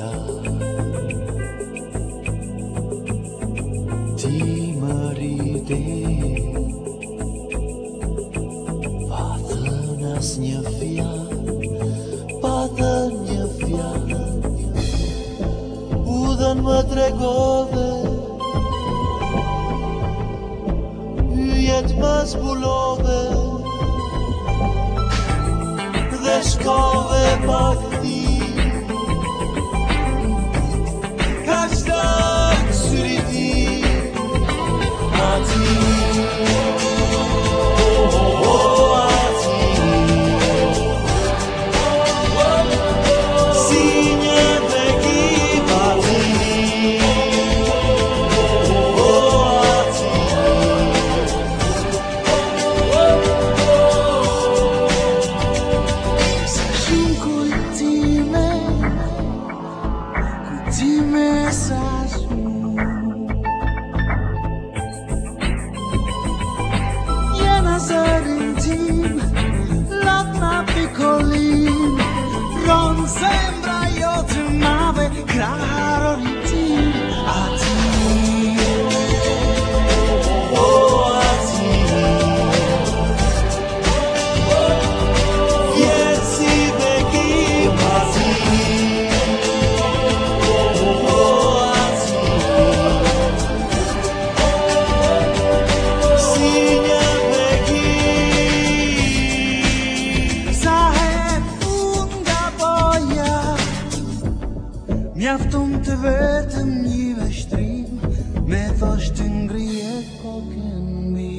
Ti më ride pa thënë as një fjalë, pa thënë një fjalë. Udhën më tregove, yjet më zbulove, dhe shkove pak ti. Ka qëllë syri ti, ati, ati, si një bekim ati, sa shumë kujtime, kujtime sa shumë. Jena zërin tim, latna piccolin, ron sembra jote mave, krarorin tim, ati, ati, vjeci bekim ati, si një bekim. Sa herë unë nga boja, mjafton të vetëm një veshtrim, me thash të ngrije kokën mbi.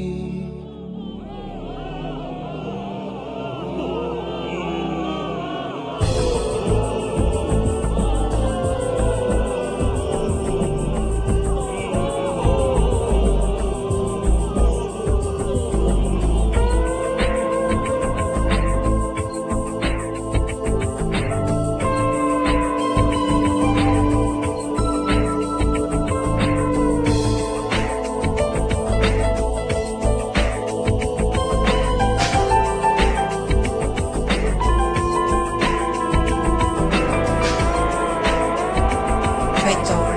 Feto